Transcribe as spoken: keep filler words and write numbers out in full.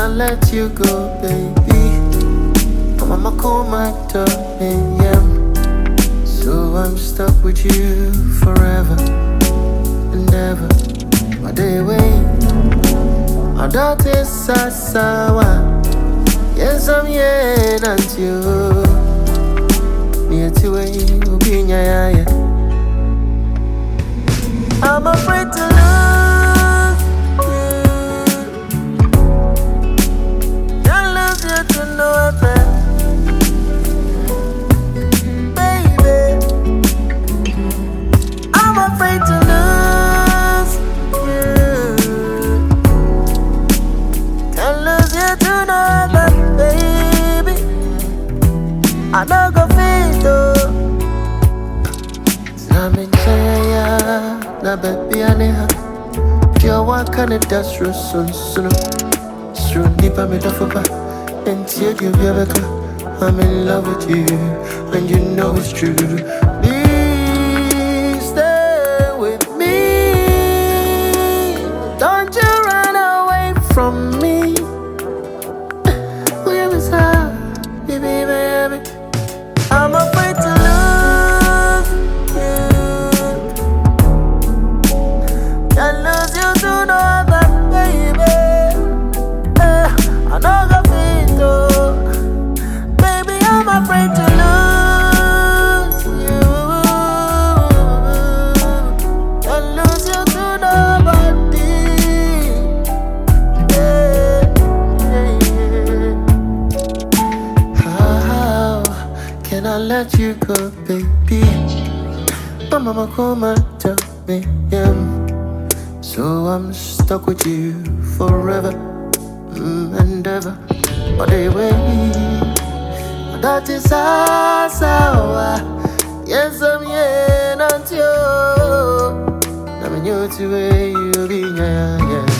I let you go, baby? I'm on my comatose, yeah. So I'm stuck with you forever and ever. My day wait, my daughter's sasawa. Yes, I'm here until near to a ubinya. I'm afraid to lose you. Can't lose you to no effect, baby. I'm afraid to lose you. Can't lose you to no effect, baby. I know go fit though. Samin chaya na baby aneha. Dia wakane dasro sun sunu. Sru nipa me dafoba. And tear you beka. I'm in love with you, and you know it's true. Please stay with me. Don't you run away from me. Where was I, baby, baby? I'm afraid to lose you. Can't lose you to no other, baby. Eh, I know the feet though. Baby, I'm afraid to lose you. Can't lose you to nobody. Yeah, yeah, yeah. How can I let you go, baby? My mama come and tell me, yeah. So I'm stuck with you forever mm, and ever. But they wait, that is us. Yes, I'm here until I'm new to where you be, yeah, yeah.